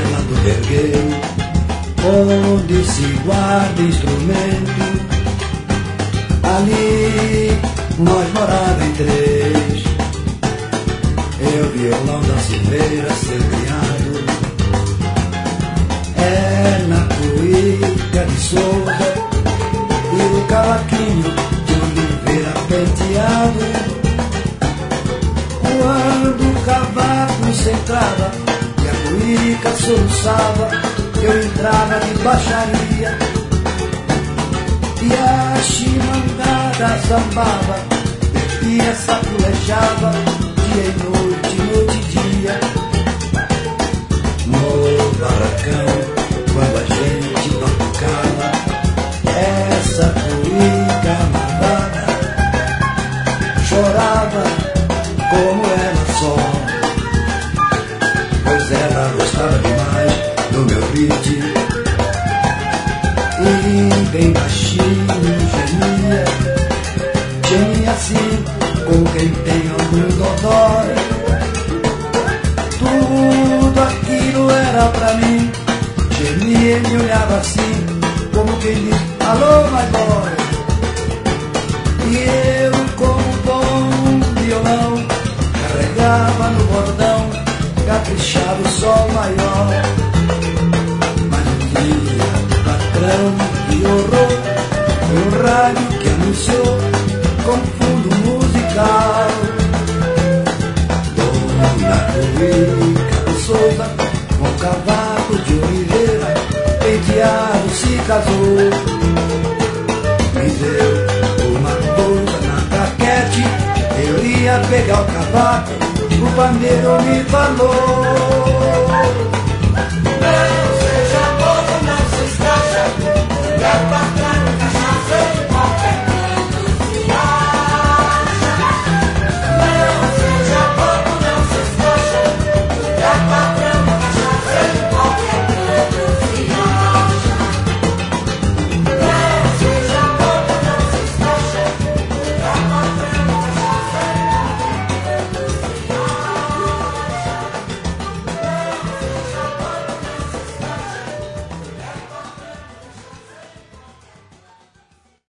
lá do vergueiro, onde se guarda instrumento. Ali nós morava em três, eu, violão da Silveira, seu criado. É na cuíca de Souza e o cavaquinho de Oliveira penteado. Quando o cavaco se entrava e a cuíca soluçava, eu entrava de baixaria e a chimangada sambava, bebia, saculejava, dia e noite, noite e dia. No barracão, quando a gente batucava essa cuíca amarrada, chorava como ela só, pois ela gostava demais do meu beat e bem baixinho gemia, gemia assim como quem tem algum dodói. Tudo aquilo era pra mim, gemia e me olhava assim como quem diz alô, my boy. E eu, como bom violão, carregava no bordão, caprichava o sol maior. Mas um dia, patrão, que horror, foi o rádio que anunciou com fundo musical. Dona Cuíca de Souza, com cavaco de Oliveira, penteado se casou. Me deu uma coisa na caquete, eu ia pegar o cavaco, o pandeiro me falou: não seja bobo, não se escracha,